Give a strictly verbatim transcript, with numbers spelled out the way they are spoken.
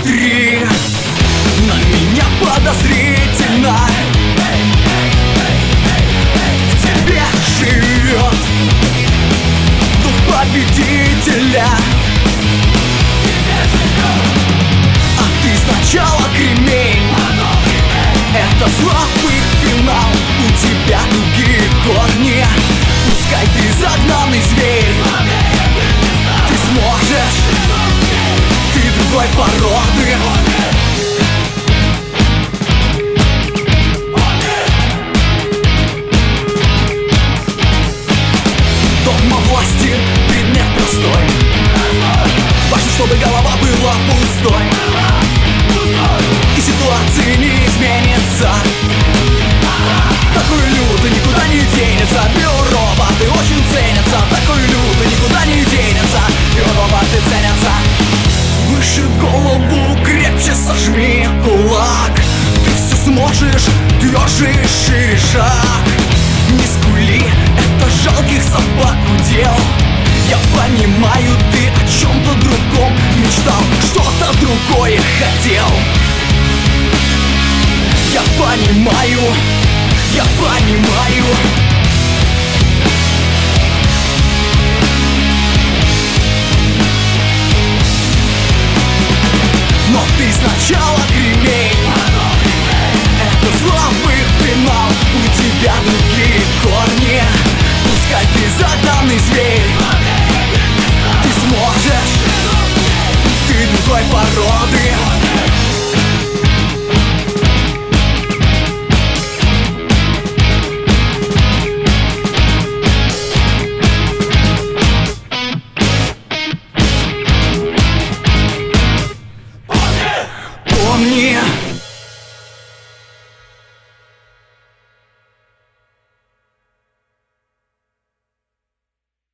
посмотри на меня подозрительно. В тебе живет дух победителя. А ты сначала кремень, это слабый финал. У тебя другие корни, пускай ты загнанный зверь. Ты сможешь, ты другой породы. Догма власти — предмет простой. Важно, чтобы голова была пустой, и ситуация не изменится. Такой лютый никуда не денется. Биороботы очень ценятся. Такой лютый никуда не денется. Биороботы ценятся. Выше голову, крепче сожми кулак. Ты все сможешь, тверже и шире шаг. Не скули, это жалких собак удел. Я понимаю, ты о чем-то другом мечтал, что-то другое хотел. Я понимаю, я понимаю.